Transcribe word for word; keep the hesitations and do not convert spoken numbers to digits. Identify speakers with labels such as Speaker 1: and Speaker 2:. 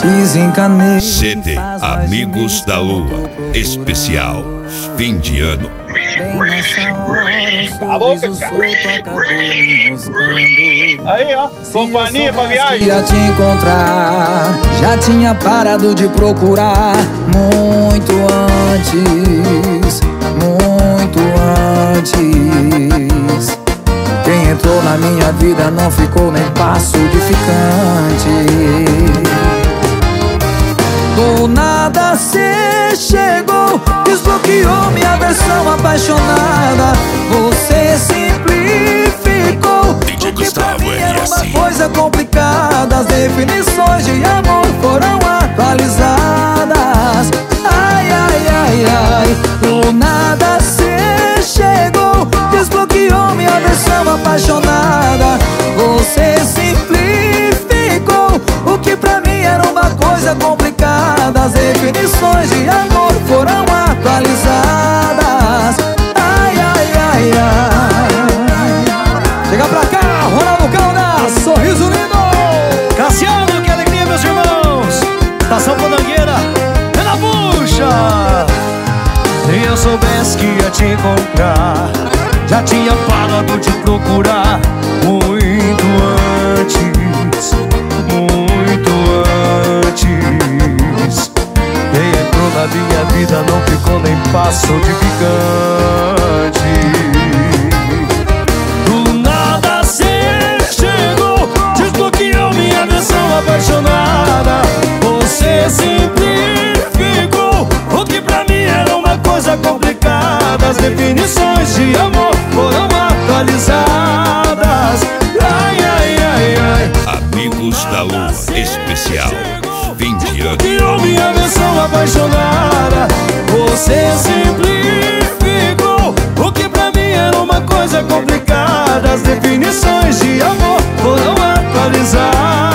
Speaker 1: desencanei.
Speaker 2: C D Amigos da Lua, especial fim de ano.
Speaker 3: Aí, ó, companhia pra viagem.
Speaker 1: Ia te encontrar, já tinha parado de procurar muito antes, muito antes. Quem entrou na minha vida não ficou nem passo de ficante. Do nada cê chegou, desbloqueou minha versão apaixonada. Você simplificou o que pra mim era uma coisa complicada. As definições de amor foram atualizadas. Ai, ai, ai, ai. Do nada cê chegou, desbloqueou minha versão apaixonada. Você simplificou o que pra mim era uma coisa complicada. As definições de amor foram atualizadas. Ai, ai, ai, ai. Chega pra cá, Ronaldo Caldas, sorriso lindo.
Speaker 4: Cassiano, que alegria, meus irmãos. Estação Podangueira, é na bucha. Se eu soubesse que ia te encontrar, já tinha parado de procurar muito antes, muito antes. Quem entrou na minha vida não ficou nem passo de ficante. Do nada cê chegou, desbloqueou minha versão apaixonada. Você simplificou o que pra mim era uma coisa complicada. As definições de amor foram atualizadas. Ai, ai, ai, ai.
Speaker 2: Amigos da Lua, especial fim de ano.
Speaker 4: Desbloqueou minha versão apaixonada. Você simplificou o que pra mim era uma coisa complicada. As definições de amor foram atualizadas.